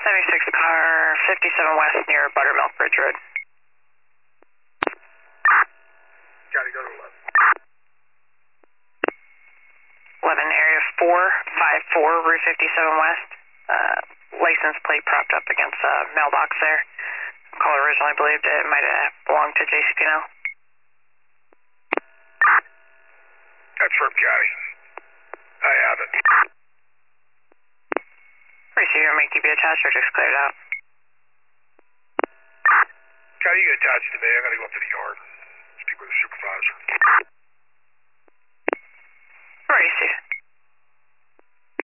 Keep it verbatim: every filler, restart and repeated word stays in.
seventy-six car, fifty-seven West near Buttermilk Bridge Road. Gotta go to eleven. eleven, area four five four, Route fifty-seven West. Uh, license plate propped up against a mailbox there. Caller originally believed it might have belonged to J C P N L. That's from Johnny. I have it. Receiver, make you be attached or just cleared out.